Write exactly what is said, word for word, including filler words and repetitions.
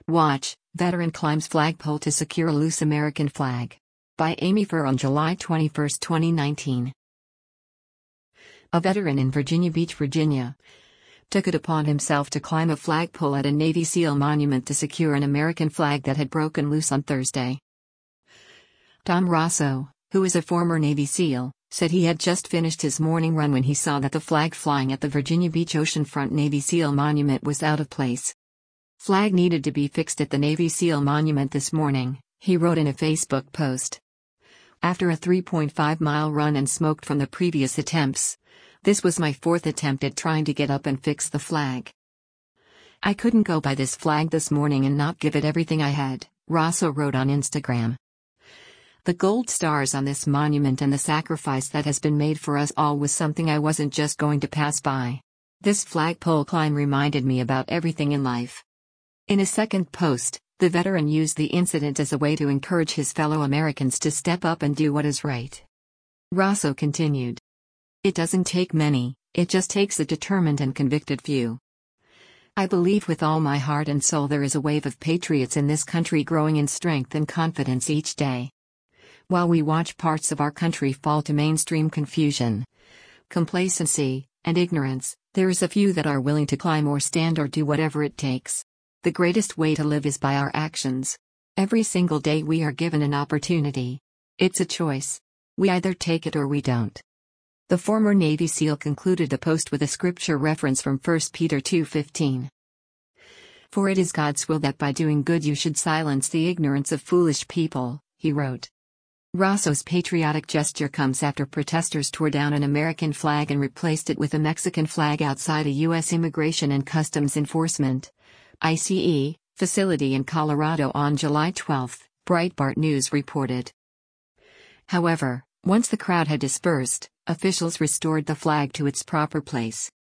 Watch, Veteran Climbs Flagpole to Secure Loose American Flag. By Amy Furr on July twenty-first, twenty nineteen. A veteran in Virginia Beach, Virginia, took it upon himself to climb a flagpole at a Navy SEAL monument to secure an American flag that had broken loose on Thursday. Tom Rosso, who is a former Navy SEAL, said he had just finished his morning run when he saw that the flag flying at the Virginia Beach oceanfront Navy SEAL monument was out of place. Flag needed to be fixed at the Navy SEAL monument this morning, he wrote in a Facebook post. After a three point five mile run and smoked from the previous attempts, this was my fourth attempt at trying to get up and fix the flag. I couldn't go by this flag this morning and not give it everything I had, Rosso wrote on Instagram. The gold stars on this monument and the sacrifice that has been made for us all was something I wasn't just going to pass by. This flagpole climb reminded me about everything in life. In a second post, the veteran used the incident as a way to encourage his fellow Americans to step up and do what is right. Rosso continued. It doesn't take many, it just takes a determined and convicted few. I believe with all my heart and soul there is a wave of patriots in this country growing in strength and confidence each day. While we watch parts of our country fall to mainstream confusion, complacency, and ignorance, there is a few that are willing to climb or stand or do whatever it takes. The greatest way to live is by our actions. Every single day we are given an opportunity. It's a choice. We either take it or we don't. The former Navy SEAL concluded the post with a scripture reference from First Peter two fifteen. For it is God's will that by doing good you should silence the ignorance of foolish people, he wrote. Rosso's patriotic gesture comes after protesters tore down an American flag and replaced it with a Mexican flag outside a U S Immigration and Customs Enforcement I C E, facility in Colorado on July twelfth, Breitbart News reported. However, once the crowd had dispersed, officials restored the flag to its proper place.